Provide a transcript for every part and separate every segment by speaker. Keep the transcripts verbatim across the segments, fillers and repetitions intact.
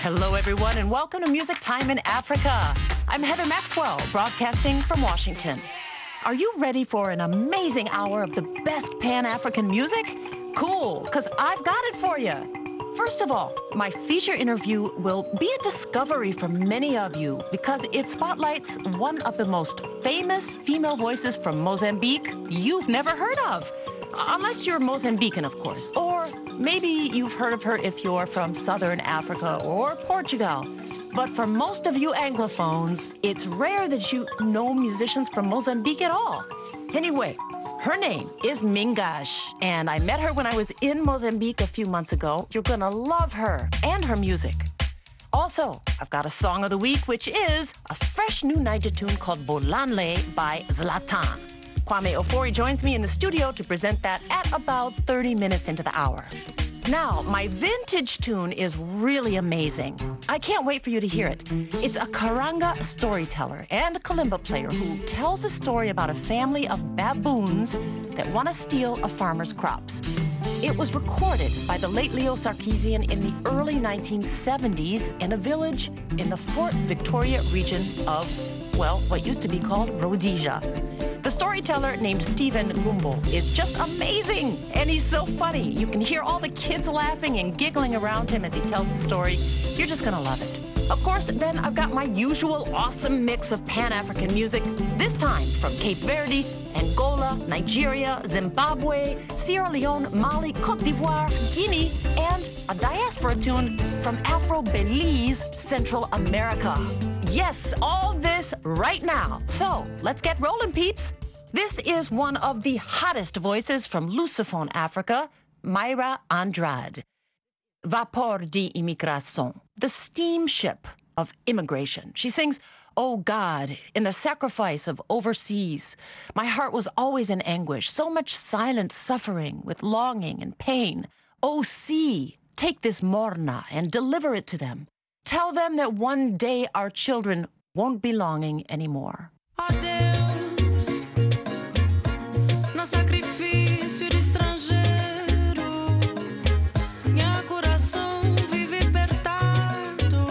Speaker 1: Hello, everyone, and welcome to Music Time in Africa. I'm Heather Maxwell, broadcasting from Washington. Are you ready for an amazing hour of the best Pan-African music? Cool, because I've got it for you. First of all, my feature interview will be a discovery for many of you because it spotlights one of the most famous female voices from Mozambique you've never heard of. Unless you're Mozambican, of course. Or maybe you've heard of her if you're from Southern Africa or Portugal. But for most of you Anglophones, it's rare that you know musicians from Mozambique at all. Anyway, her name is Mingash, and I met her when I was in Mozambique a few months ago. You're gonna love her and her music. Also, I've got a song of the week, which is a fresh new Niger tune called Bolanle by Zlatan. Kwame Ofori joins me in the studio to present that at about thirty minutes into the hour. Now, my vintage tune is really amazing. I can't wait for you to hear it. It's a Karanga storyteller and a kalimba player who tells a story about a family of baboons that want to steal a farmer's crops. It was recorded by the late Leo Sarkeesian in the early nineteen seventies in a village in the Fort Victoria region of, well, what used to be called Rhodesia. The storyteller, named Stephen Gumbo, is just amazing, and he's so funny. You can hear all the kids laughing and giggling around him as he tells the story. You're just gonna love it. Of course, then I've got my usual awesome mix of Pan-African music, this time from Cape Verde, Angola, Nigeria, Zimbabwe, Sierra Leone, Mali, Cote d'Ivoire, Guinea, and a diaspora tune from Afro-Belize, Central America. Yes, all this right now. So let's get rolling, peeps. This is one of the hottest voices from Lusophone Africa, Mayra Andrade. Vapor de Imigração, the steamship of immigration. She sings, "Oh God, in the sacrifice of overseas, my heart was always in anguish, so much silent suffering with longing and pain. Oh sea, take this morna and deliver it to them. Tell them that one day our children won't be longing anymore."
Speaker 2: Adeus, no sacrifício de estrangeiro, meu coração vive apertado.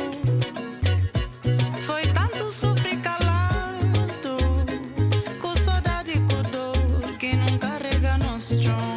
Speaker 2: Foi tanto sofrer calado, com saudade e com dor que não carrega no chão.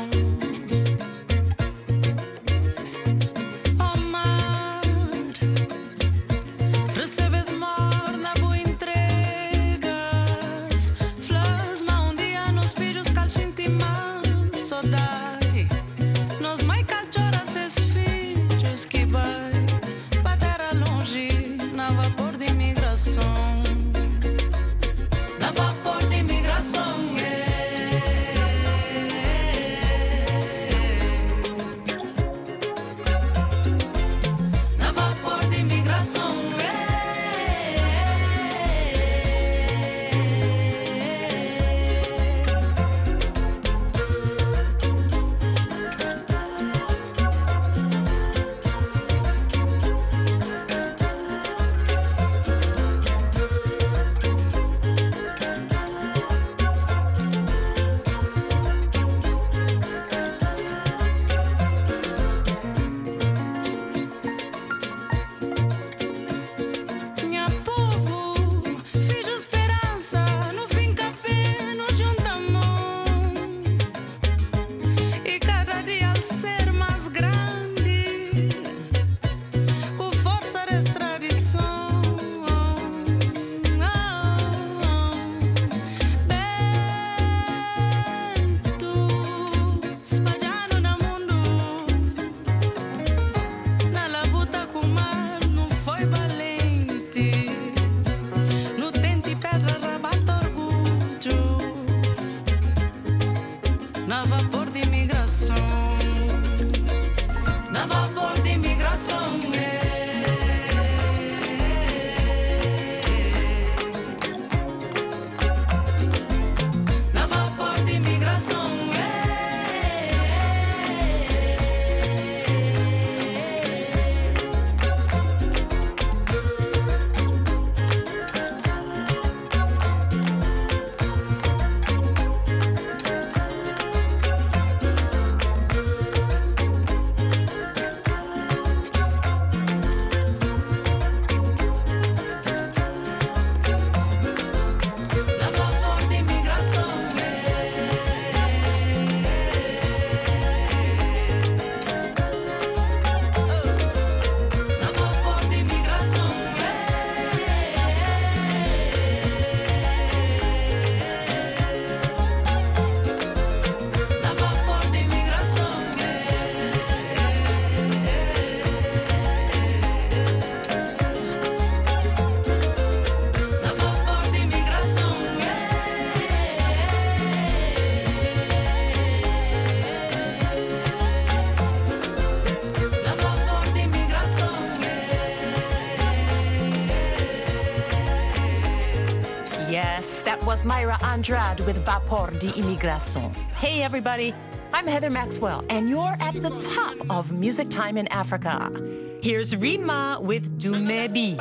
Speaker 1: was Mayra Andrade with Vapor de Imigración. Hey, everybody. I'm Heather Maxwell, and you're at the top of Music Time in Africa. Here's Rima with Dumebi.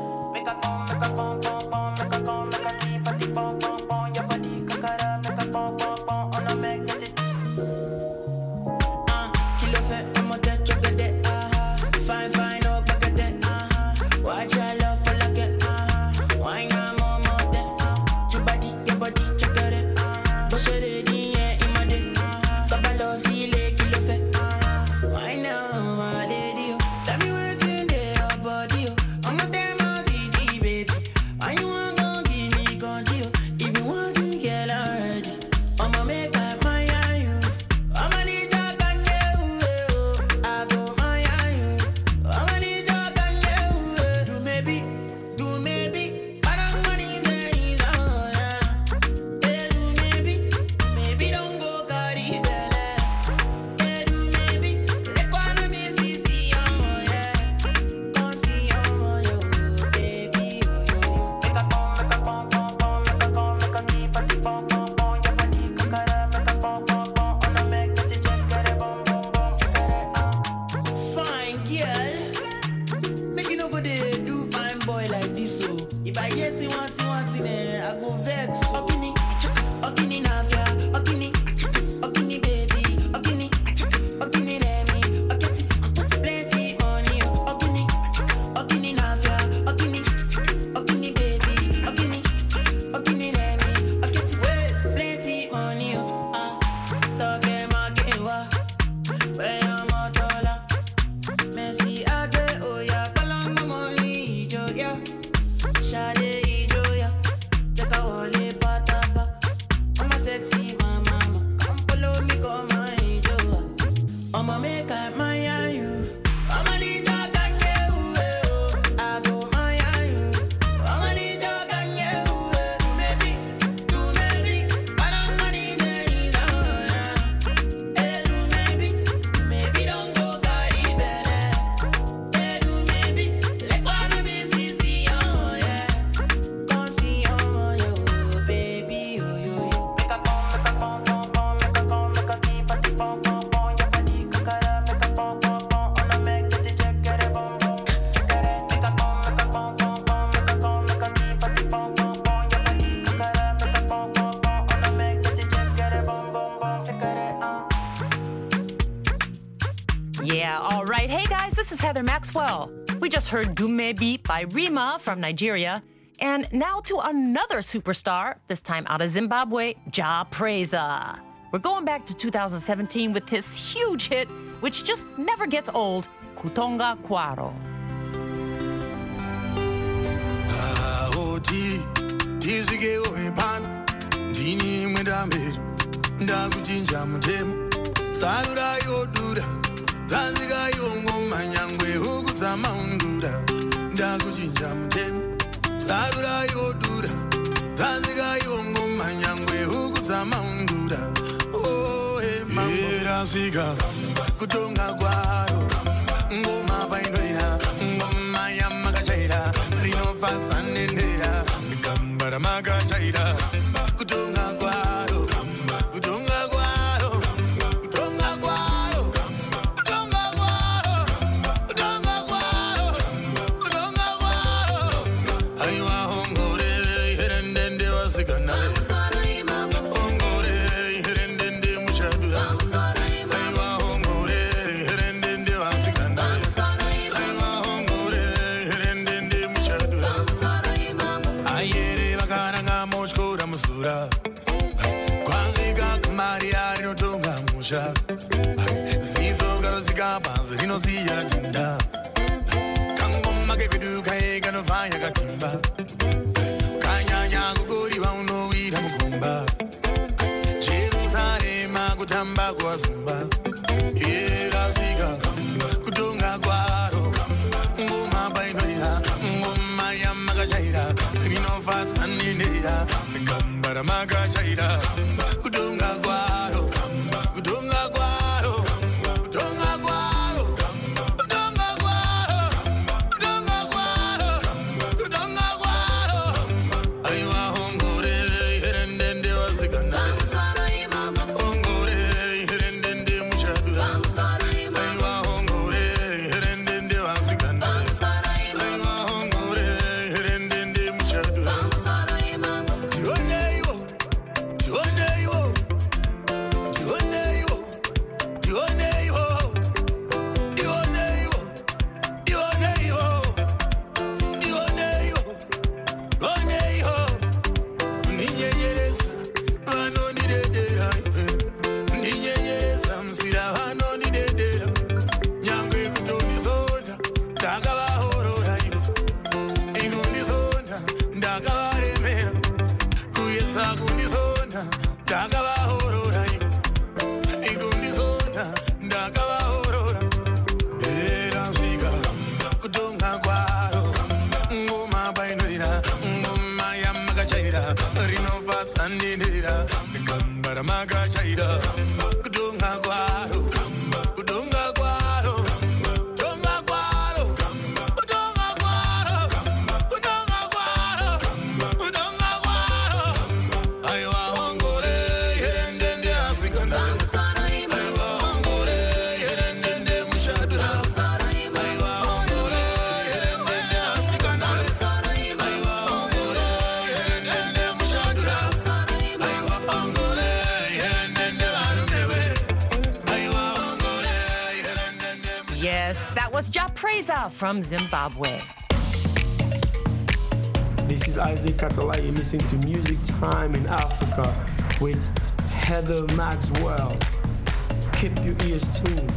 Speaker 1: This is Heather Maxwell. We just heard Dumebi by Rima from Nigeria. And now to another superstar, this time out of Zimbabwe, Jah Prayzah. We're going back to two thousand seventeen with this huge hit, which just never gets old, Kutonga Kwaro.
Speaker 3: Zanziga yongo manyangwe hukuza maundura ndakuchinja mtemu Sabura yodura Zanziga yongo manyangwe hukuza maundura Oh hey mambo Hera siga Kutonga kwaro Ngoma paindorina Ngoma ya makachaira Rino fatsanendera Mikambara makachaira Kutonga kwaro Kutonga kwaro Kutonga kwaro Zizo garozika banzi rino ziyara tinda Kangoma keviduka ega no vaya katumba Kanyanya kukuri wa uno wira mukumba Jerusalema kutamba kwa zumba Era zika kutonga kwaro Ngoma bainolira Ngoma ya magachaira Rino fatsani nera Mikambara magachaira Kutonga kwaro Kutonga kwaro, kutonga kwaro, kutonga kwaro, kutonga kwaro, kutonga kwaro. Aiwa hongore,
Speaker 1: was Ja Preza from Zimbabwe.
Speaker 4: This is Isaac Català. You're listening to Music Time in Africa with Heather Maxwell. Keep your ears tuned.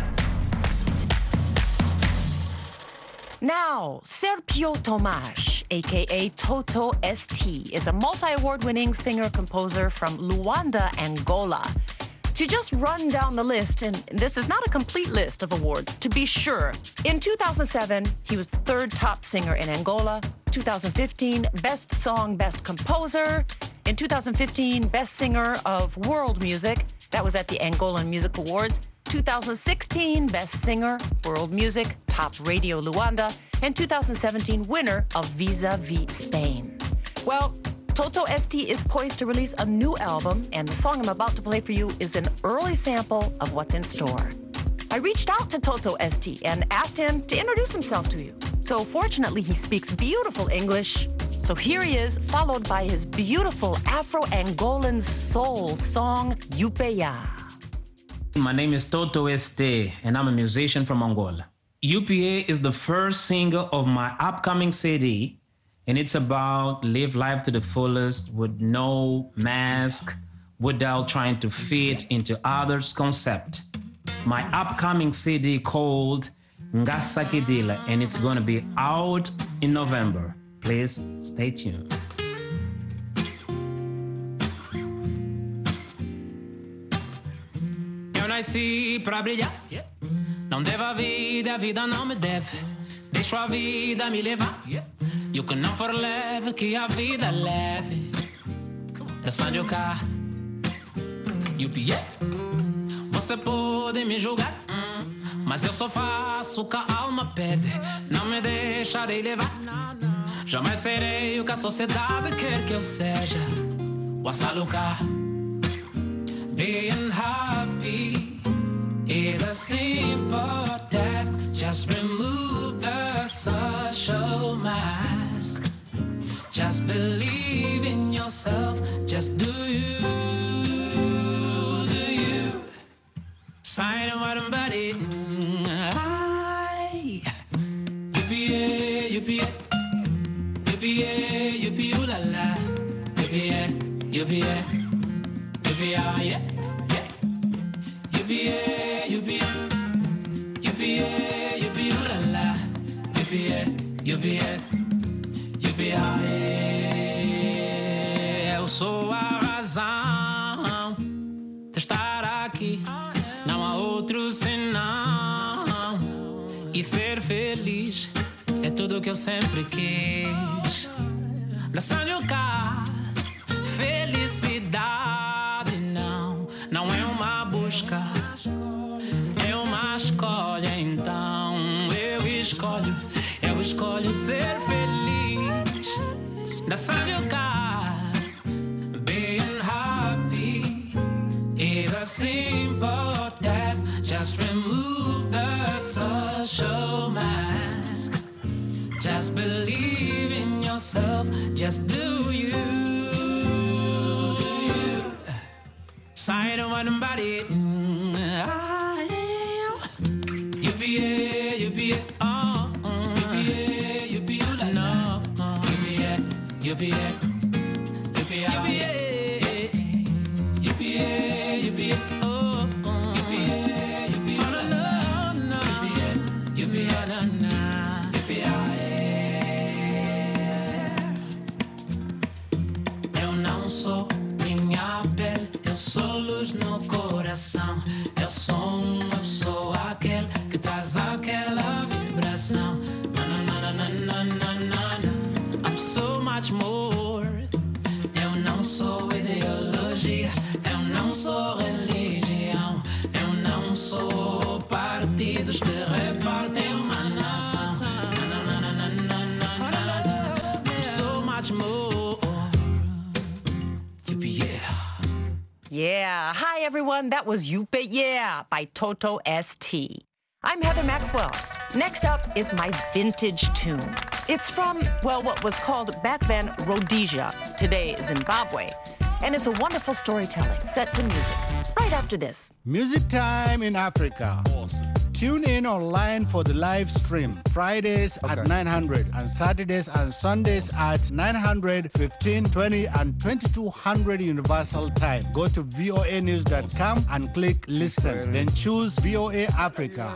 Speaker 1: Now, Sergio Tomas, a k a. Toto S T, is a multi-award winning singer-composer from Luanda, Angola. To just run down the list, and this is not a complete list of awards, to be sure. In two thousand seven, he was the third top singer in Angola. two thousand fifteen, Best Song, Best Composer. In two thousand fifteen, Best Singer of World Music. That was at the Angolan Music Awards. two thousand sixteen, Best Singer, World Music, Top Radio Luanda. And two thousand seventeen, winner of Vis-a-Vis Spain. Well, Toto S T is poised to release a new album, and the song I'm about to play for you is an early sample of what's in store. I reached out to Toto S T and asked him to introduce himself to you. So fortunately, he speaks beautiful English. So here he is, followed by his beautiful Afro-Angolan soul song, Yupeya.
Speaker 5: My name is Toto S T, and I'm a musician from Angola. U P A is the first single of my upcoming C D, and it's about live life to the fullest with no mask, without trying to fit into others' concept. My upcoming C D called Ngasakidila, and it's gonna be out in November. Please stay tuned.
Speaker 6: Eu nasci pra brilhar, yeah. Não devo a vida, a vida não me deve. Deixo a vida me levar, yeah. E o que não for leve, que a vida leve. Dançando o carro, U P A. Você pode me julgar, hum, mas eu só faço o que a alma pede. Não me deixarei levar, jamais serei o que a sociedade quer que eu seja. Wassaluka, being happy is a simple task. Just remove the social mask. Just believe in yourself. Just do you, do you. Sign of what body. I, U P A, U P A, U P A, U P A, ooh la la. U P A, U P A, U P A, yeah, yeah. U P A, U P A, U P A, U P A, ooh la la. U P A, U P A, U P A, yeah. Eu sou a razão de estar aqui. Não há outro senão. E ser feliz é tudo que eu sempre quis. Dançando cá, felicidade não, não é uma busca, é uma escolha. Então eu escolho, eu escolho ser feliz. Dançando cá, being happy is a simple task. Just remove the social mask. Just believe in yourself. Just do you, do you. Side of one body. U P A, U P A, oh, U P A, U P A, no, U P A, U P A, U P A, U P A, U P A, oh, U P A, U P A, no, no, U P A, no, no, U P A. Eu não sou minha pele, eu sou luz no coração. Eu sou um, eu sou aquele que traz aquela vibração. Na, na, na, na, na, na, na. I'm so much more. Eu não sou ideologia, eu não sou religião, eu não sou partidos que repartem uma nação. Na, na, na, na, na, na, na, na. I'm so much more.
Speaker 1: Yeah. Hi, everyone. That was Yupe Yeah by Toto S T. I'm Heather Maxwell. Next up is my vintage tune. It's from, well, what was called back then Rhodesia, today Zimbabwe. And it's a wonderful storytelling set to music. Right after this.
Speaker 7: Music Time in Africa. Awesome. Tune in online for the live stream. Fridays
Speaker 8: Okay.
Speaker 7: at nine hundred and Saturdays and Sundays at nine hundred, fifteen, twenty and twenty-two hundred Universal Time. Go to V O A news dot com and click listen. Then choose V O A Africa.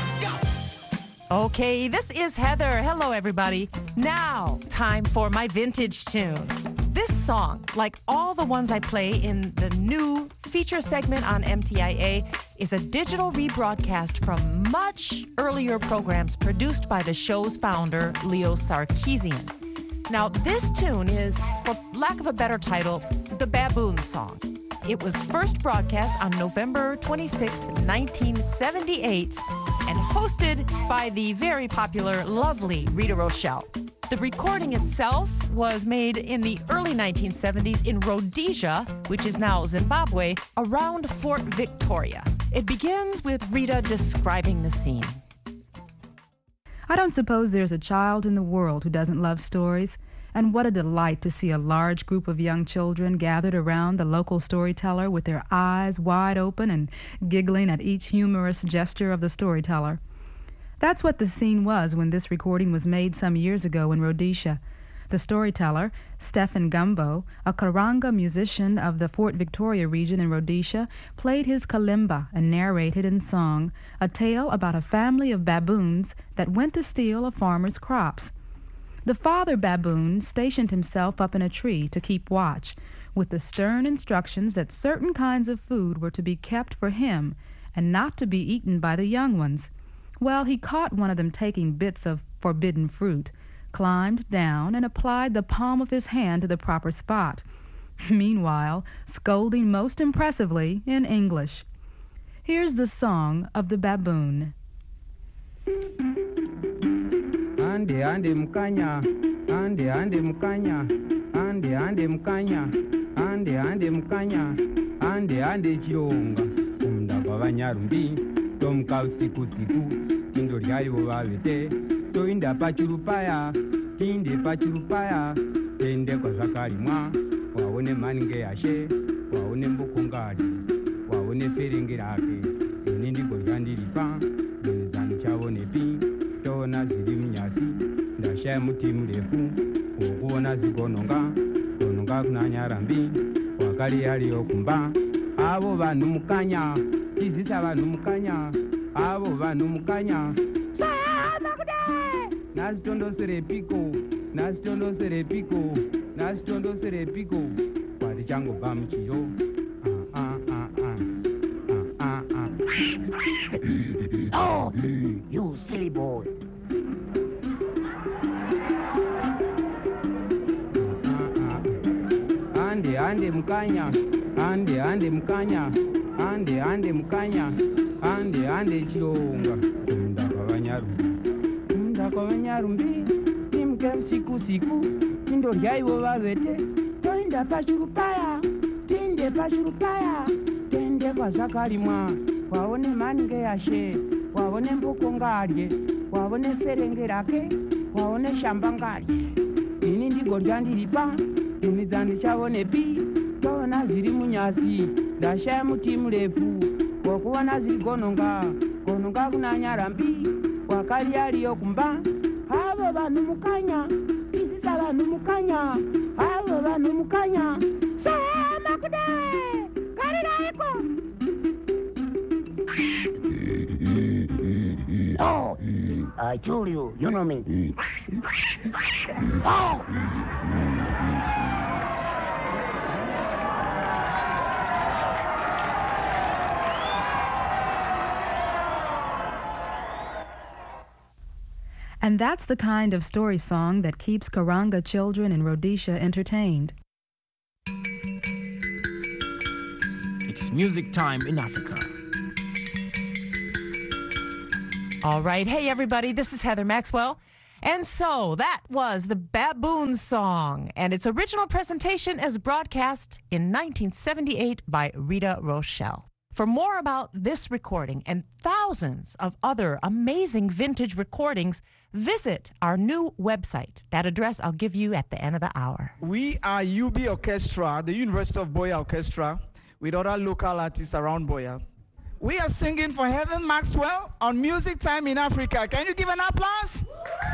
Speaker 1: Okay, this is Heather. Hello, everybody. Now, time for my vintage tune. This song, like all the ones I play in the new feature segment on M T I A, is a digital rebroadcast from much earlier programs produced by the show's founder, Leo Sarkeesian. Now, this tune is, for lack of a better title, the Baboon Song. It was first broadcast on November twenty-sixth, nineteen seventy-eight, and hosted by the very popular, lovely Rita Rochelle. The recording itself was made in the early nineteen seventies in Rhodesia, which is now Zimbabwe, around Fort Victoria. It begins with Rita describing the scene.
Speaker 9: I don't suppose there's a child in the world who doesn't love stories, and what a delight to see a large group of young children gathered around the local storyteller with their eyes wide open and giggling at each humorous gesture of the storyteller. That's what the scene was when this recording was made some years ago in Rhodesia. The storyteller, Stephen Gumbo, a Karanga musician of the Fort Victoria region in Rhodesia, played his kalimba and narrated in song a tale about a family of baboons that went to steal a farmer's crops. The father baboon stationed himself up in a tree to keep watch, with the stern instructions that certain kinds of food were to be kept for him and not to be eaten by the young ones. Well, he caught one of them taking bits of forbidden fruit, climbed down, and applied the palm of his hand to the proper spot, meanwhile scolding most impressively in English. Here's the song of the baboon.
Speaker 8: Ande ande mkanya, ande ande mkanya, ande ande mkanya, ande ande mkanya, ande ande chironga, umdaga vanyarumbi, tomka usiku siku, indoryayo vavete, toinda pachirupaya, tinde pachirupaya, tende kwa zvakarimwa, waone maninge yashe, waone mbukungadi, waone ferenge rake, ini ndigorya ndiripa, nenzani chavonepi, tona ziri munyasi, ndashaya muti murefu, wokuona zigononga, gononga kunanyarambi, wakali yaliyo kumba, avo vanhu mukanya, tizisa vanhu mukanya, avo vanhu mukanya, sayama kudai, nasitondosere piko, nasitondosere piko, nasitondosere piko, kwati changobva muchiro, ah ah ah ah ah ah ah.
Speaker 10: Oh, you silly boy.
Speaker 8: Ande ande mukanya, ande ande mukanya, ande ande mukanya, ande ande chironga, umda kwa vanyarumbi, umda kwa vanyarumbi, nimke usiku siku, tindoryaiwo vavete, toinda pachirupaya, tinde pachirupaya, tende kwa zvakarimwa, waone maninge yashe, waone mboko ngarye, waone ferenge rake, waone shamba ngarye, ini ndigorya ndiripa, ini dzandichavoonepi, toona zviri munyasi, ndashaya muti murefu, wokuona zviri gononga, gononga kunanyarambi, wakali yaliyo kumba, avo vanhu mukanya, tisisa vanhu mukanya, avo vanhu mukanya, sayama kudai, kariraiko.
Speaker 10: Oh, I told you, you know me. Oh!
Speaker 9: And that's the kind of story song that keeps Karanga children in Rhodesia entertained.
Speaker 11: It's music time in Africa.
Speaker 1: All right. Hey, everybody. This is Heather Maxwell. And so that was the Baboon Song, and its original presentation is broadcast in nineteen seventy-eight by Rita Rochelle. For more about this recording and thousands of other amazing vintage recordings, visit our new website. That address I'll give you at the end of the hour.
Speaker 12: We are U B Orchestra, the University of Buea Orchestra, with other local artists around Buea. We are singing for Heather Maxwell on Music Time in Africa. Can you give an applause?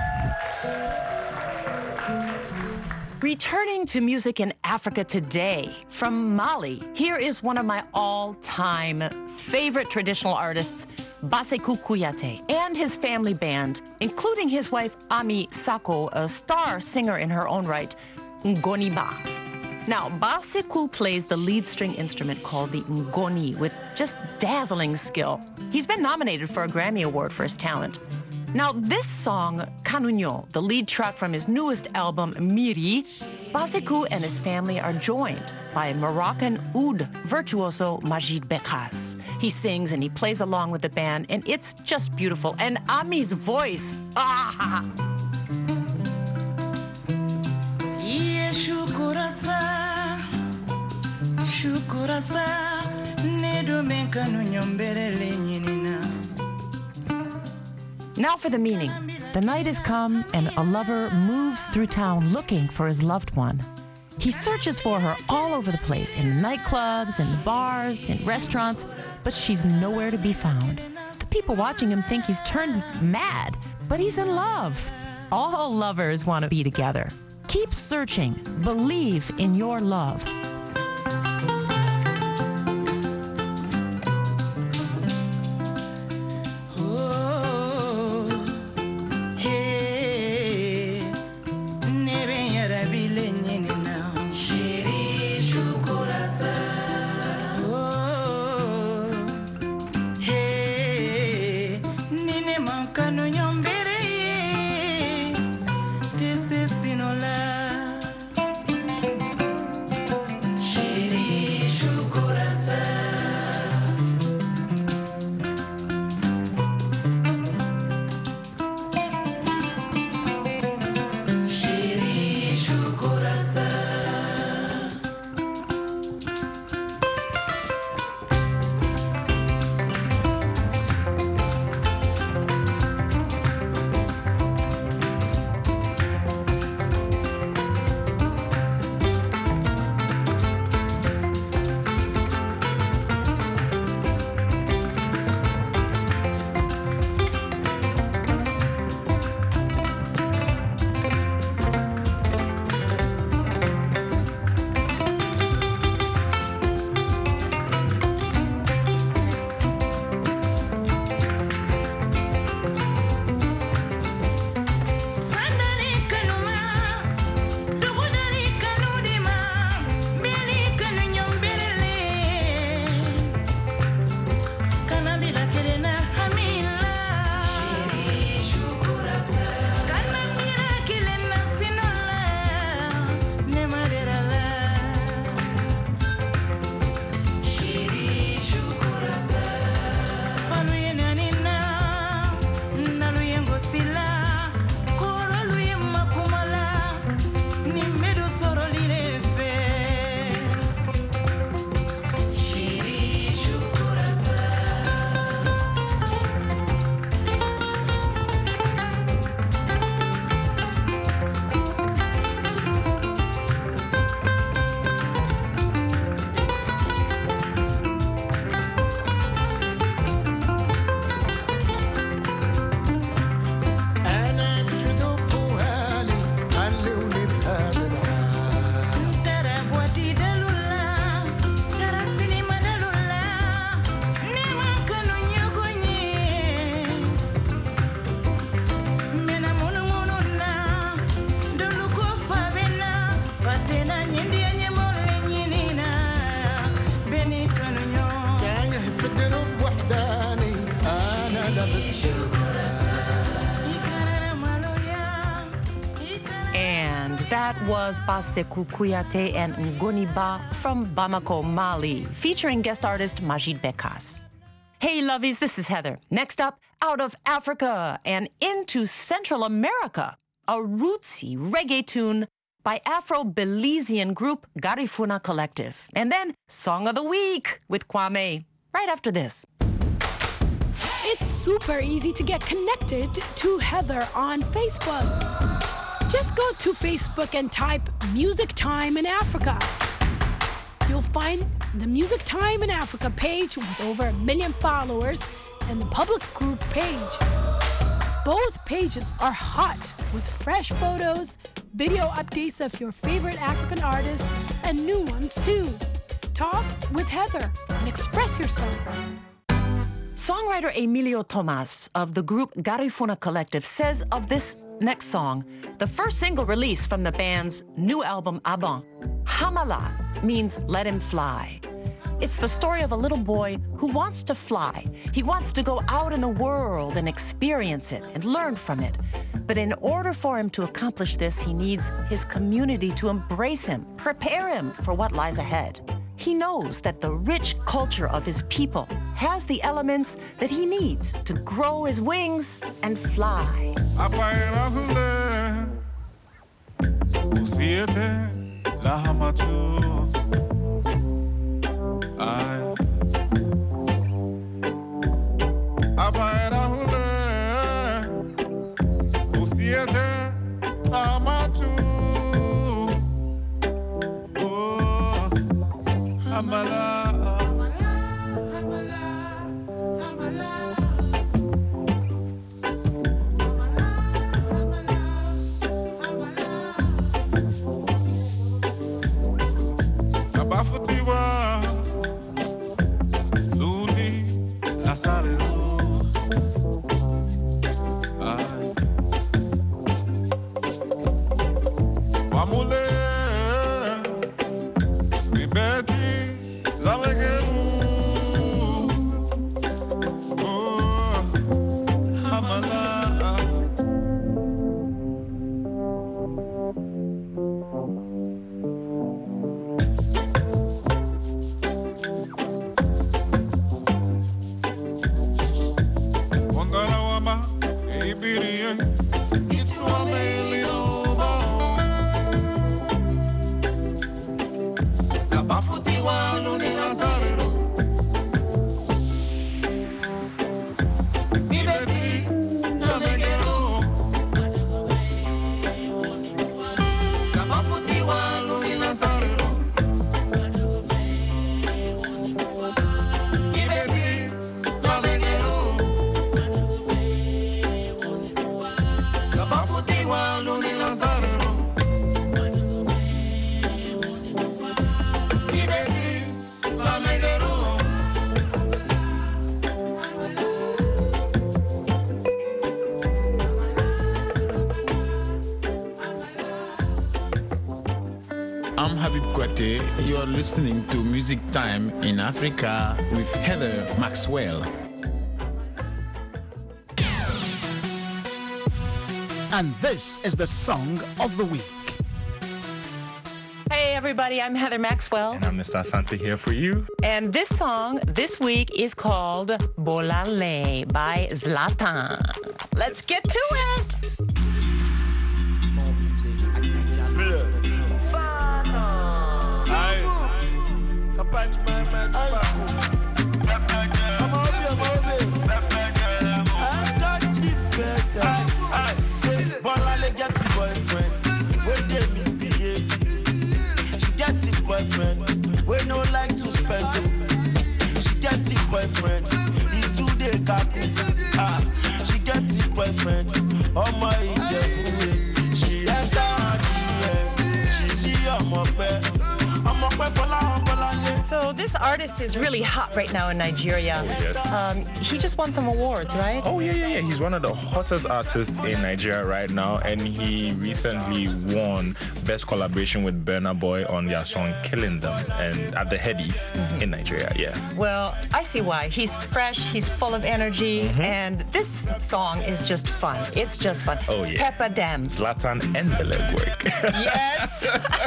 Speaker 1: Returning to music in Africa today, from Mali, here is one of my all-time favorite traditional artists, Basekou Kouyate, and his family band, including his wife, Ami Sako, a star singer in her own right, Ngoniba. Now, Basekou plays the lead string instrument called the ngoni with just dazzling skill. He's been nominated for a Grammy Award for his talent. Now, this song, Kanunyo, the lead track from his newest album, Miri, Basekou and his family are joined by Moroccan oud virtuoso Majid Bekhas. He sings and he plays along with the band, and it's just beautiful. And Ami's voice, ah!
Speaker 2: Yeah, shukurasa, shukurasa, nedo menkanunyo mbele nyinina.
Speaker 1: Now for the meaning. The night has come and a lover moves through town looking for his loved one. He searches for her all over the place, in nightclubs, in bars, in restaurants, but she's nowhere to be found. The people watching him think he's turned mad, but he's in love. All lovers want to be together. Keep searching. Believe in your love. That was Basekou Kouyate and Ngoniba from Bamako, Mali, featuring guest artist Majid Bekhas. Hey, lovies, this is Heather. Next up, out of Africa and into Central America, a rootsy reggae tune by Afro-Belizean group Garifuna Collective. And then Song of the Week with Kwame, right after this.
Speaker 13: It's super easy to get connected to Heather on Facebook. Just go to Facebook and type Music Time in Africa. You'll find the Music Time in Africa page with over a million followers and the public group page. Both pages are hot with fresh photos, video updates of your favorite African artists, and new ones too. Talk with Heather and express yourself.
Speaker 1: Songwriter Emilio Tomas of the group Garifuna Collective says of this next song, the first single released from the band's new album, Aban, Hamala means let him fly. It's the story of a little boy who wants to fly. He wants to go out in the world and experience it and learn from it. But in order for him to accomplish this, he needs his community to embrace him, prepare him for what lies ahead. He knows that the rich culture of his people has the elements that he needs to grow his wings and fly.
Speaker 14: I'm Habib Kwate. You're listening to Music Time in Africa with Heather Maxwell.
Speaker 7: And this is the song of the week.
Speaker 1: Hey everybody, I'm Heather Maxwell.
Speaker 15: And I'm Mister Asante here for you.
Speaker 1: And this song this week is called Bolale by Zlatan. Let's get to it.
Speaker 3: More music at Nigeria.
Speaker 16: Boyfriend, we no like to spend it. She get it boyfriend, he too dey kaku. Ah, she get it boyfriend, oh my Ijebu. She enter her D M, she see I'm up there, I'm up there for la.
Speaker 1: So this artist is really hot right now in Nigeria.
Speaker 15: Oh, yes.
Speaker 1: Um, he just won some awards, right?
Speaker 15: Oh, yeah, yeah, yeah. He's one of the hottest artists in Nigeria right now, and he recently won Best Collaboration with Burna Boy on their song Killing Them, and at the Headies mm-hmm. in Nigeria, yeah.
Speaker 1: Well, I see why. He's fresh, he's full of energy, mm-hmm. and this song is just fun. It's just fun.
Speaker 15: Oh, yeah.
Speaker 1: Pepper Dem.
Speaker 15: Zlatan and the legwork.
Speaker 1: Yes.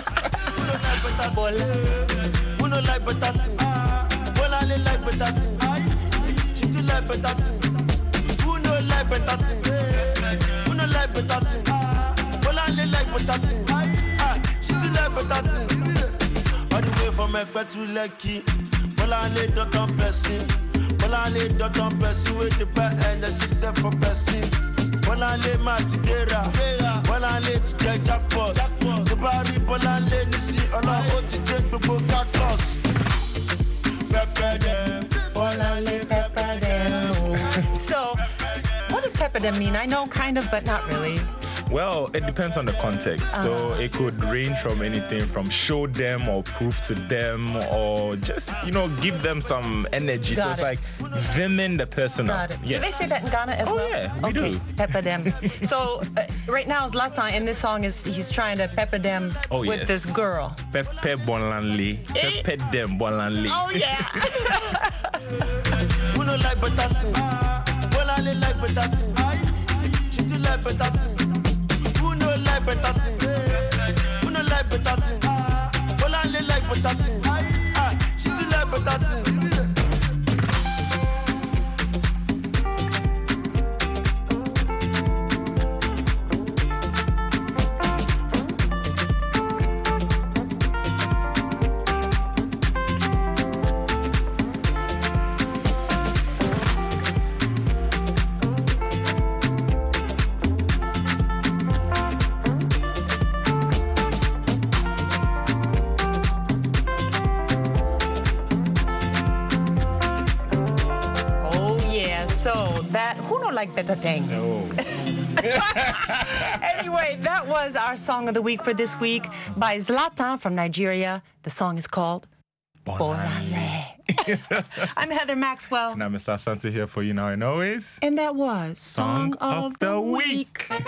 Speaker 16: We no like better thing. Well, I like better thing. She do like better thing. Who no like better thing? Who no like better thing? Well, I like better thing. She do like better thing. All the way from Ekpe to Lekki. Well, I lay dot on person. Well, I lay dot on person with the back and the system for person. Well, I lay my together. Well, I lay to get jackpot. The body, well, I lay to see all I want to take before cactus.
Speaker 3: pepper them. Bolale pepper them.
Speaker 1: So, what does pepper them mean? I know kind of, but not really.
Speaker 15: Well, it depends on the context.
Speaker 1: Uh-huh.
Speaker 15: So it could range from anything from show them or prove to them or just, you know, give them some energy.
Speaker 1: Got
Speaker 15: so it's
Speaker 1: it.
Speaker 15: like vimming the person
Speaker 1: Got
Speaker 15: up.
Speaker 1: it.
Speaker 15: Yes.
Speaker 1: Do they say that in Ghana as
Speaker 15: Oh,
Speaker 1: well?
Speaker 15: yeah, we
Speaker 1: okay.
Speaker 15: do.
Speaker 1: Pepper them. So uh, right now, Zlatan in this song is he's trying to pepper them
Speaker 15: Oh,
Speaker 1: with
Speaker 15: yes.
Speaker 1: this girl.
Speaker 15: Pepe Bonlanli. Pepe them Bonlanli.
Speaker 1: Oh yeah.
Speaker 16: Who no like better thing? Well, I like better thing. She do like better thing. Who no like better thing? Who no like better thing? Well, I like better thing. Ah, she do like better thing.
Speaker 1: Like better thing.
Speaker 15: No.
Speaker 1: Anyway, that was our song of the week for this week by Zlatan from Nigeria. The song is called Bolale. I'm Heather Maxwell.
Speaker 15: And I'm Mister Asante here for you now and always.
Speaker 1: And that was Song, song of, of the, the Week. week.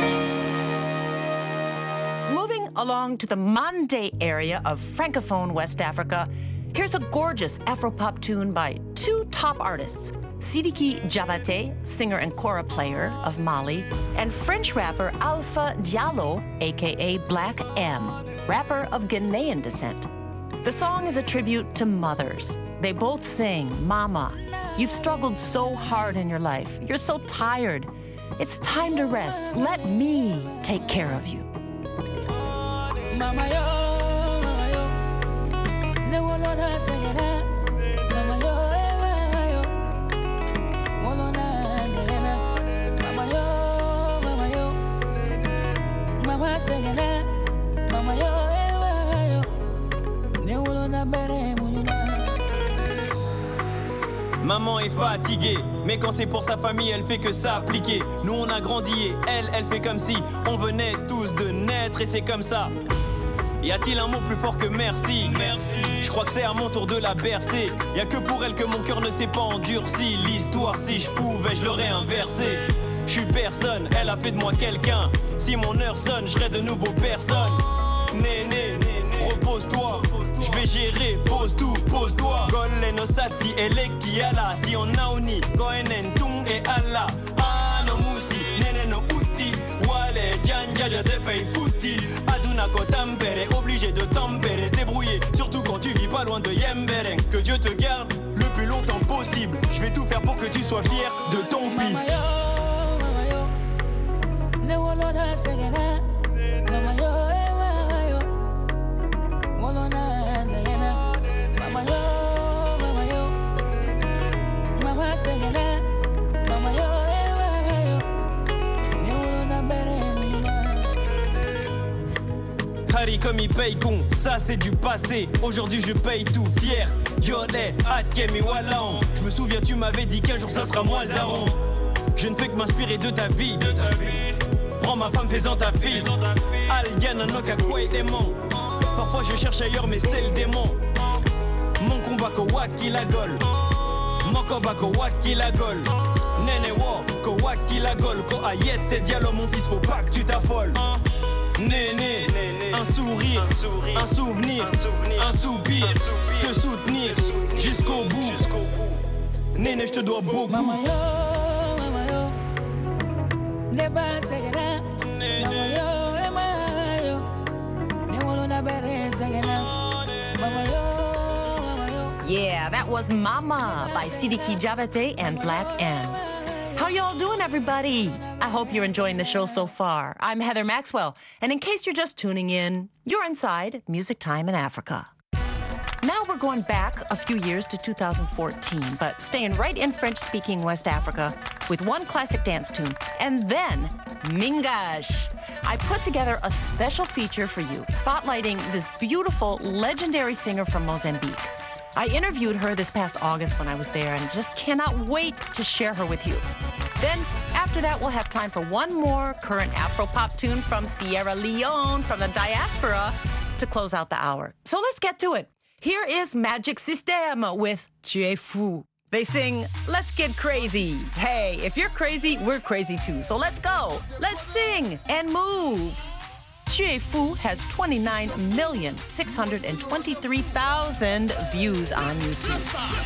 Speaker 1: Moving along to the Mande area of Francophone West Africa, here's a gorgeous Afropop tune by two top artists, Sidiki Diabaté, singer and kora player of Mali, and French rapper Alpha Diallo, aka Black M, rapper of Ghanaian descent. The song is a tribute to mothers. They both sing, Mama, you've struggled so hard in your life. You're so tired. It's time to rest. Let me take care of you.
Speaker 2: Mama yo, mama yo, ne wolona segena, mama yo, mama yo, wolona segena, mama yo, mama yo, mama segena, mama yo, mama yo, ne wolona bere muluna.
Speaker 17: Maman est fatiguée, mais quand c'est pour sa famille, elle fait que s'appliquer. Nous on a grandi et elle, elle fait comme si on venait tous de naître et c'est comme ça. Y a-t-il un mot plus fort que merci? Merci. Je crois que c'est à mon tour de la bercer. Y a que pour elle que mon cœur ne s'est pas endurci. L'histoire, si je pouvais, je l'aurais inversé. Je suis personne, elle a fait de moi quelqu'un. Si mon heure sonne, je serai de nouveau personne. Néné, repose-toi. Je vais gérer, pose tout, pose-toi. Golle no sati eleki ala. Si on a uni, goenen tung et ala. Ah no musi, nene no uti. Wale, janja, ja te fei fouti. Tempéré, obligé de tempérer, se débrouiller, surtout quand tu vis pas loin de Yemberen. Que Dieu te garde le plus longtemps possible. Je vais tout faire pour que tu sois fier de ton fils. Comme il paye con, ça c'est du passé. Aujourd'hui je paye tout fier. Yodé, Atkemi Walan. Je me souviens tu m'avais dit qu'un jour ça sera moi le daron. Je ne fais que m'inspirer de ta vie. De ta vie. Prends ma femme, fais-en ta fille. Aldiana Noka quoi et démon. Parfois je cherche ailleurs mais c'est le démon. Mon combat ko waki la gol. Mon combat ko waki la gol. Nene wo ko waki la gol. Ko ayette dialogue mon fils faut pas que tu t'affoles. Néné, un sourire, un, sourire, un souvenir, un, souvenir, un soupir, un soupir, te soutenir jusqu'au bout. Jusqu'au bout. Néné, je te dois beaucoup.
Speaker 2: Mama yo, mama yo, ne ba segena. Mama yo, mama yo, ne wolona bere segena. Mama yo, mama yo.
Speaker 1: Yeah, that was Mama by Sidiki Diabaté and Black M. How y'all doing, everybody? I hope you're enjoying the show so far. I'm Heather Maxwell, and in case you're just tuning in, you're inside Music Time in Africa. Now we're going back a few years to two thousand fourteen, but staying right in French-speaking West Africa with one classic dance tune, and then Mingash. I put together a special feature for you, spotlighting this beautiful, legendary singer from Mozambique. I interviewed her this past August when I was there and just cannot wait to share her with you. Then, after that, we'll have time for one more current Afro-pop tune from Sierra Leone, from the diaspora, to close out the hour. So let's get to it. Here is Magic System with Tu es fou. They sing, let's get crazy. Hey, if you're crazy, we're crazy too. So let's go. Let's sing and move. Tu es fou has twenty-nine million, six hundred twenty-three thousand views on YouTube.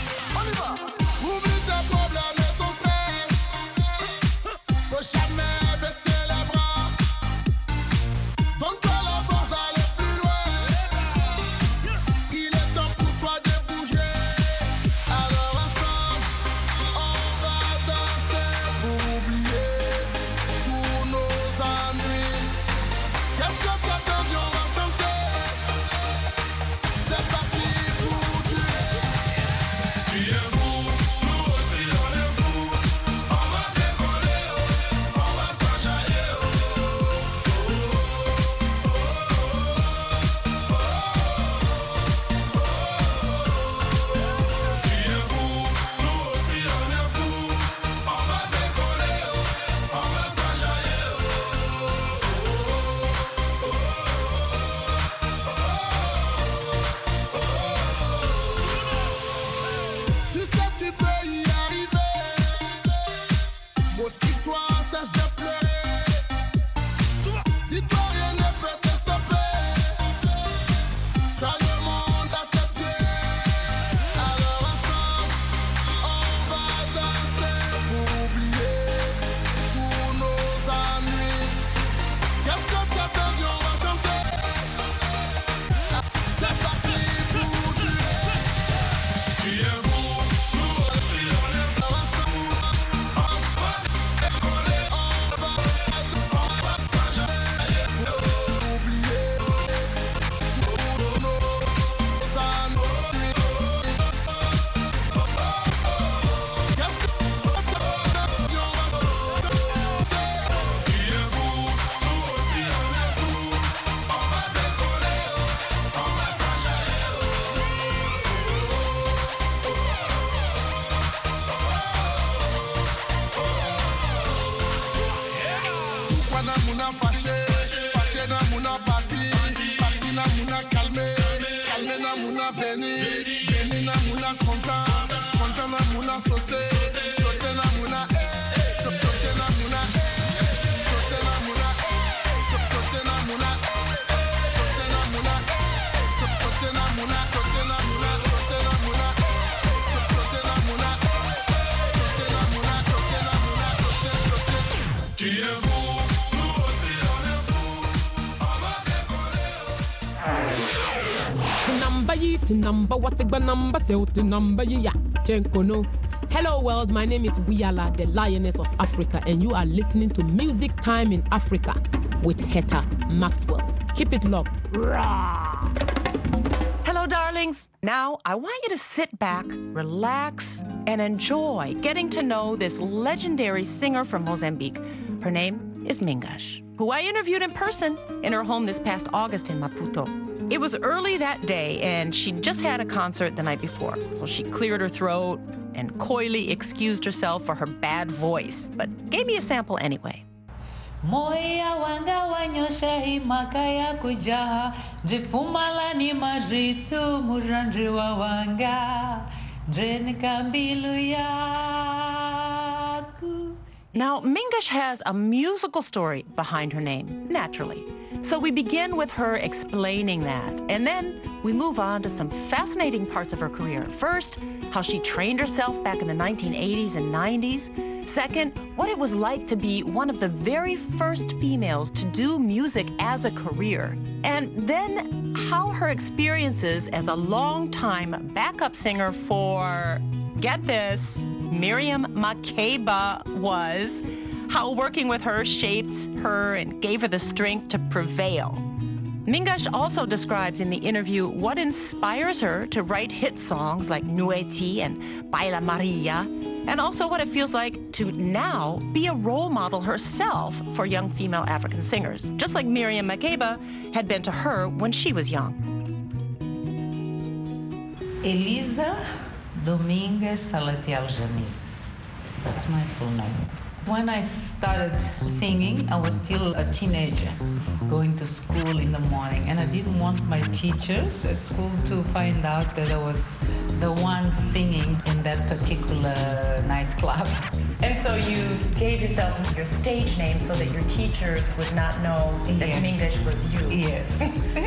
Speaker 18: Number what the number so to number ya Chenkono. Hello world, my name is Wiala, the Lioness of Africa, and you are listening to Music Time in Africa with Heta Maxwell. Keep it locked.
Speaker 1: Hello, darlings. Now, I want you to sit back, relax, and enjoy getting to know this legendary singer from Mozambique. Her name is Mingash, who I interviewed in person in her home this past August in Maputo. It was early that day, and she just had a concert the night before, so she cleared her throat and coyly excused herself for her bad voice, but gave me a sample anyway.
Speaker 19: Moya wanga wanyosha himakaya kujaha jifumala ni majitu mujandri wa wanga dren kambilu yaku.
Speaker 1: Now, Mingash has a musical story behind her name, naturally. So we begin with her explaining that, and then we move on to some fascinating parts of her career. First, how she trained herself back in the nineteen eighties and nineties. Second, what it was like to be one of the very first females to do music as a career. And then how her experiences as a long-time backup singer for, get this, Miriam Makeba was, how working with her shaped her and gave her the strength to prevail. Mingash also describes in the interview what inspires her to write hit songs like Nueti and Baila Maria, and also what it feels like to now be a role model herself for young female African singers, just like Miriam Makeba had been to her when she was young.
Speaker 19: Elisa Domingues Salatiel Jamis. That's my full name. When I started singing, I was still a teenager, going to school in the morning, and I didn't want my teachers at school to find out that I was the one singing in that particular nightclub.
Speaker 1: And so you gave yourself your stage name so that your teachers would not know that
Speaker 19: Yes.
Speaker 1: Domingues was you.
Speaker 19: Yes.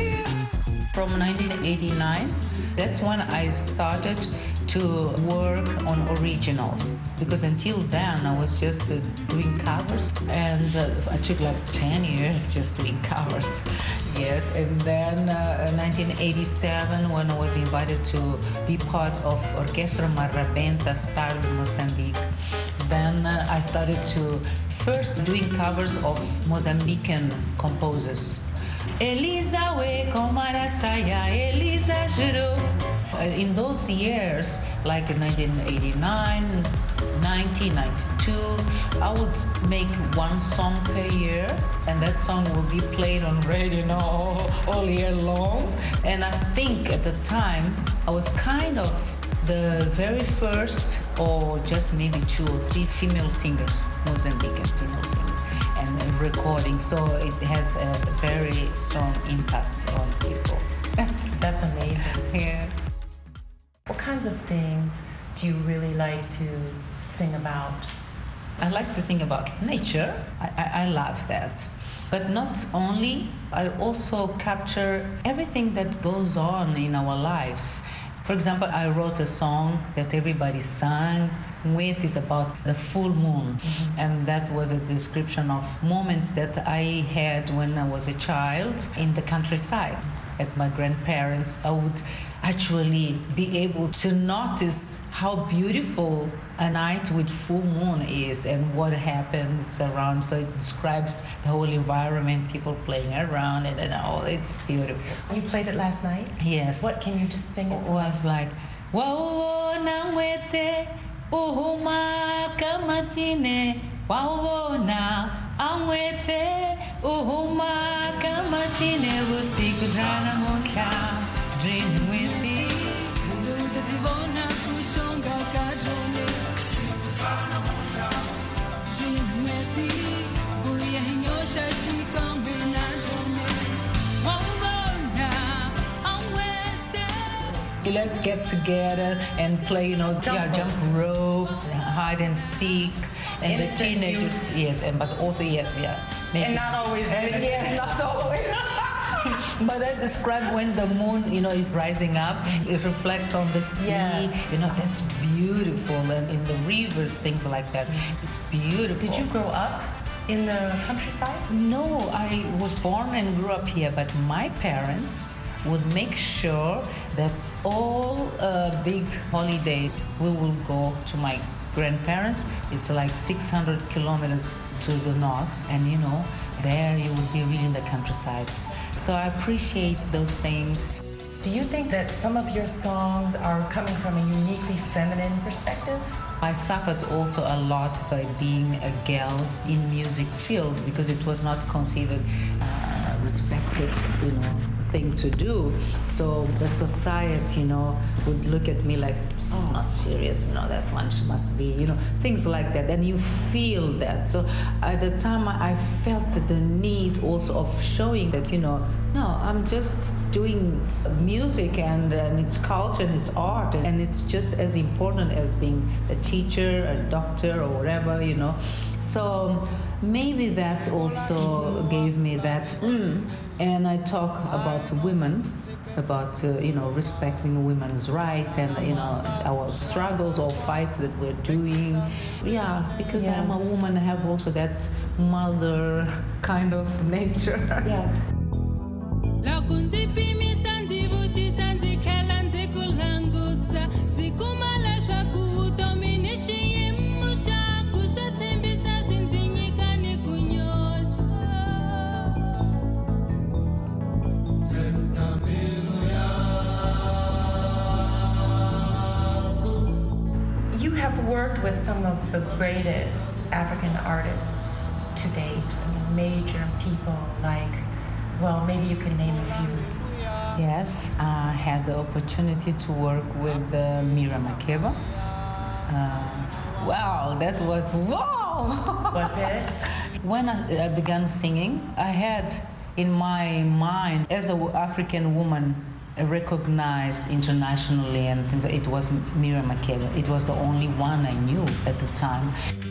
Speaker 19: From nineteen eighty-nine, that's when I started to work on originals, because until then I was just uh, doing covers, and uh, I took like ten years just doing covers. Yes, and then uh, nineteen eighty-seven, when I was invited to be part of Orquestra Marrabenta Stars de Mozambique, then uh, I started to first doing covers of Mozambican composers. Elisa we komarasaya, Elisa juro. In those years, like in nineteen eighty-nine, nineteen ninety-two, I would make one song per year, and that song will be played on radio, you know, all, all year long. And I think at the time, I was kind of the very first, or just maybe two or three female singers, Mozambican female singers, and recording. So it has a very strong impact on people.
Speaker 1: That's amazing.
Speaker 19: Yeah.
Speaker 1: What kinds of things do you really like to sing about?
Speaker 19: I like to sing about nature. I, I, I love that. But not only, I also capture everything that goes on in our lives. For example, I wrote a song that everybody sang with. Is about the full moon. Mm-hmm. And that was a description of moments that I had when I was a child in the countryside. At my grandparents, I would actually be able to notice how beautiful a night with full moon is and what happens around. So it describes the whole environment, people playing around it, and all. It's beautiful.
Speaker 1: You played it last night?
Speaker 19: Yes.
Speaker 1: What can you just sing it?
Speaker 19: It was like, wow, na wete, uhuma kamatine, wow, na amwete, uhuma kamatine, usiku drana moka, dream with thee. Duda divona kushonga kadrone, usiku drana moka, dream with thee. Buya hinyosha shikambe na drone, wow, na amwete. Let's get together and play, you know, jump, yeah, jump rope, hide and seek. And
Speaker 1: Innocent
Speaker 19: the teenagers,
Speaker 1: youth.
Speaker 19: yes, and but also yes, yeah.
Speaker 1: And not always.
Speaker 19: And yes, not always. But that describes when the moon, you know, is rising up. It reflects on the sea.
Speaker 1: Yes.
Speaker 19: You know, that's beautiful. And in the rivers, things like that. It's beautiful.
Speaker 1: Did you grow up in the countryside?
Speaker 19: No, I was born and grew up here, but my parents would make sure that all uh, big holidays we will go to my grandparents. It's like six hundred kilometers to the north, and you know, there you would be really in the countryside. So I appreciate those things.
Speaker 1: Do you think that some of your songs are coming from a uniquely feminine perspective?
Speaker 19: I suffered also a lot by being a girl in music field, because it was not considered uh, respected, you know, thing to do. So the society, you know, would look at me like, this is not serious, you know, that one she must be, you know, things like that. And you feel that. So at the time I felt the need also of showing that, you know, no, I'm just doing music, and, and it's culture and it's art, and it's just as important as being a teacher, a doctor, or whatever, you know. So maybe that also gave me that. Mm. And I talk about women, about uh, you know, respecting women's rights, and you know, our struggles or fights that we're doing. Yeah, because
Speaker 1: Yes.
Speaker 19: I'm a woman, I have also that mother kind of nature.
Speaker 1: Yes. You have worked with some of the greatest African artists to date. I mean, major people like
Speaker 20: Well, maybe you can name a few.
Speaker 19: Yes, I had the opportunity to work with uh, Miriam Makeba. Uh, wow, that was wow!
Speaker 20: Was it?
Speaker 19: When I, I began singing, I had in my mind, as an African woman, recognized internationally, and things, it was Miriam Makeba. It was the only one I knew at the time.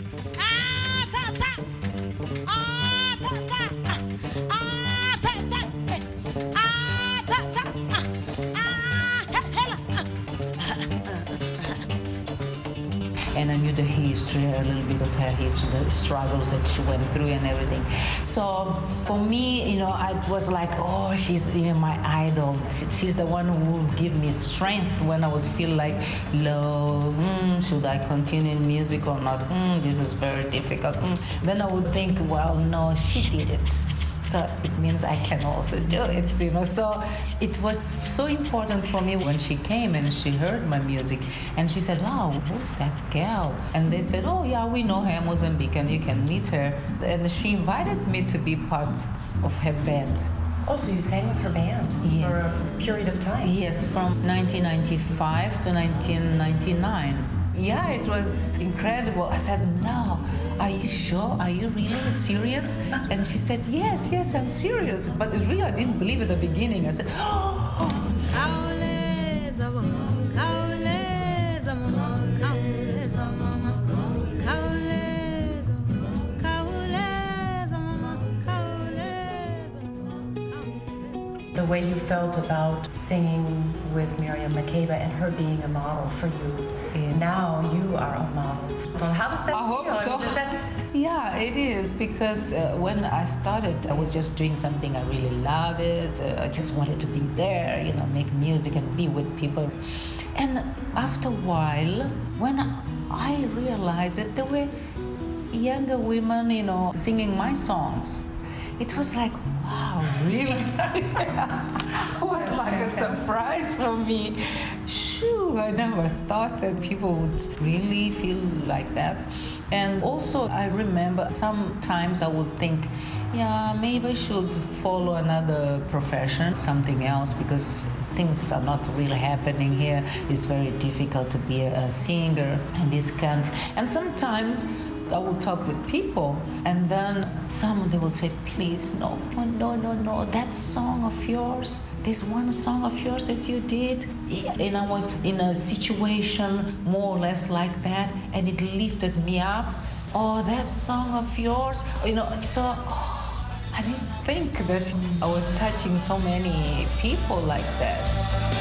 Speaker 19: And I knew the history, a little bit of her history, the struggles that she went through and everything. So for me, you know, I was like, oh, she's even my idol. She's the one who will give me strength when I would feel like low. Mm, should I continue in music or not? Mm, this is very difficult. Mm. Then I would think, well, no, she did it. So it means I can also do it, you know. So it was so important for me when she came and she heard my music and she said, wow, who's that girl? And they said, oh yeah, we know her, Mozambique, and you can meet her. And she invited me to be part of her band.
Speaker 20: Oh, so you sang with her band
Speaker 19: yes.
Speaker 20: for a period of time?
Speaker 19: Yes, from nineteen ninety-five to nineteen ninety-nine. Yeah, it was incredible. I said, no, are you sure? Are you really serious? And she said, yes, yes, I'm serious. But really, I didn't believe at the beginning. I said, oh.
Speaker 20: The way you felt about singing with Miriam Makeba and her being a model for you. Yeah. Now you are a model. So how does that
Speaker 19: I
Speaker 20: feel?
Speaker 19: hope so.
Speaker 20: I mean, does that...
Speaker 19: Yeah, it is, because uh, when I started, I was just doing something I really loved it. Uh, I just wanted to be there, you know, make music and be with people. And after a while, when I realized that there were younger women, you know, singing my songs, it was like, wow, really? It was like a surprise for me. Shoo, I never thought that people would really feel like that. And also, I remember sometimes I would think, yeah, maybe I should follow another profession, something else, because things are not really happening here. It's very difficult to be a singer in this country. And sometimes I will talk with people, and then someone, they will say, please, no, no, no, no, that song of yours, this one song of yours that you did, and I was in a situation more or less like that, and it lifted me up. Oh, that song of yours, you know, so oh, I didn't think that I was touching so many people like that.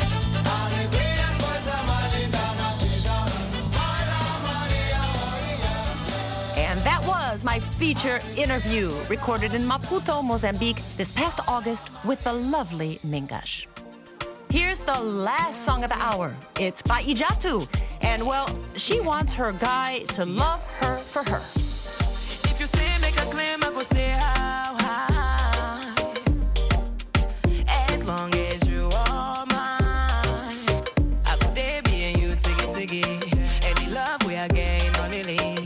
Speaker 1: That was my feature interview, recorded in Maputo, Mozambique, this past August with the lovely Mingash. Here's the last song of the hour. It's by Ijatu, and well, she wants her guy to love her for her.
Speaker 2: If you say make a claim, I go say how high. As long as you are mine, I could there be and you tiggy tiggy. Any love we are gain on the lead.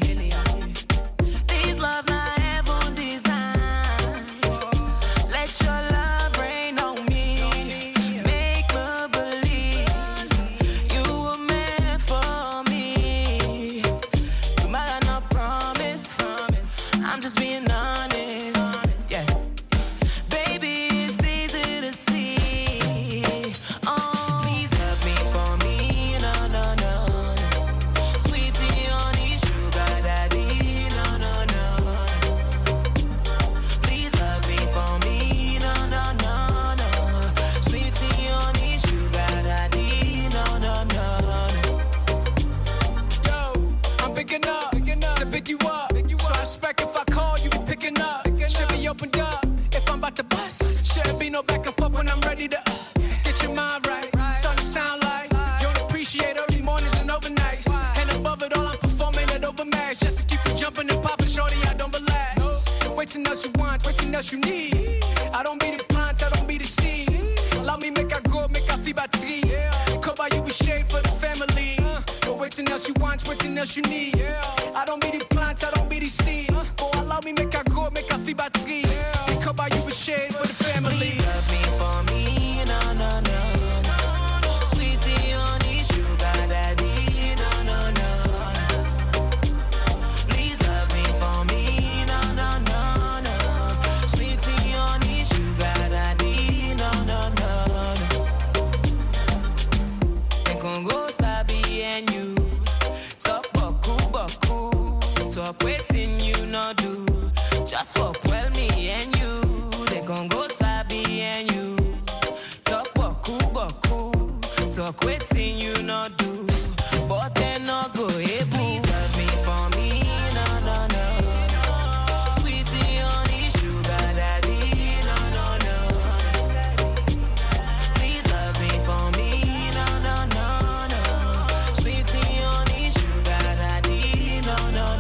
Speaker 2: Love not heaven design. Let your love rain on me. Make me believe you were meant for me. Tomorrow no promise. I'm just being honest. Yeah. Baby, it's easy to see. Oh, please love me for me. No, no, no. Sweetie, honey, sugar daddy. No, no, no.
Speaker 21: Picking up, picking up, to pick you up. Pick you so up. I expect if I call, you be picking up. Picking should up. Be opened up. If I'm about to bust, shouldn't be no back and forth when I'm ready to uh, get your mind right. right. Starting to sound like right. You don't appreciate early mornings and overnights. Right. And above it all, I'm performing at overmatch just to keep you jumping and popping, shorty. I don't relax. No. Waiting else you want, waiting else you need. I don't be the plant, I don't be the seed. Allow me make I grow, make I feel by three. Yeah. Cover you with shade for the family. Uh. Waiting else you want, waiting else you need. Yeah. I don't be the plant, I don't be the seed. Uh. Oh, allow me make I grow, make I feel by three. Yeah. Cover you with shade for the family.
Speaker 2: talk wetin you no do, but dem no go able. Please love me for me, no, no, no. Sweetie, honey, sugar daddy, no, no, no. Please love me for me, no, no, no, no. Sweetie, honey, sugar daddy, no, no,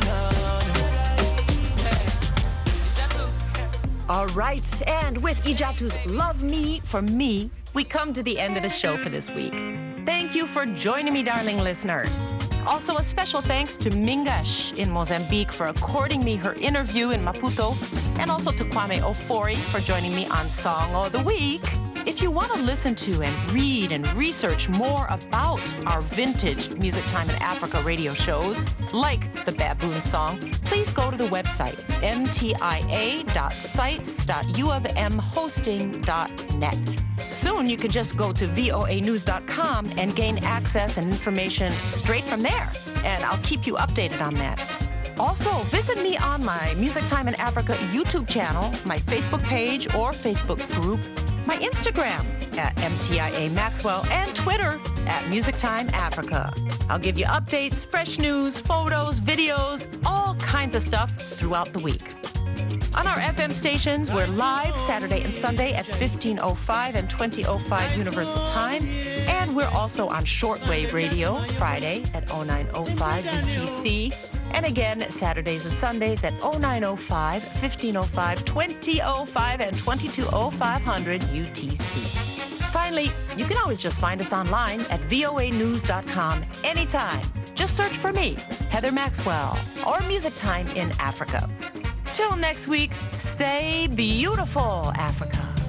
Speaker 2: no.
Speaker 1: All right, and with Ijatu's Love Me for Me, we come to the end of the show for this week. Thank you for joining me, darling listeners. Also, a special thanks to Mingash in Mozambique for according me her interview in Maputo, and also to Kwame Ofori for joining me on Song of the Week. If you want to listen to and read and research more about our vintage Music Time in Africa radio shows, like the Baboon Song, please go to the website m t i a dot sites dot u of m hosting dot net. Soon you can just go to v o a news dot com and gain access and information straight from there, and I'll keep you updated on that. Also, visit me on my Music Time in Africa YouTube channel, my Facebook page or Facebook group, my Instagram at M T I A Maxwell, and Twitter at Music Time Africa. I'll give you updates, fresh news, photos, videos, all kinds of stuff throughout the week. On our F M stations, we're live Saturday and Sunday at fifteen oh five and twenty oh five Universal Time. And we're also on shortwave radio Friday at oh nine oh five U T C. And again, Saturdays and Sundays at oh nine oh five, fifteen oh five, twenty oh five, and twenty-two oh five hundred U T C. Finally, you can always just find us online at v o a news dot com anytime. Just search for me, Heather Maxwell, or Music Time in Africa. Till next week, stay beautiful, Africa.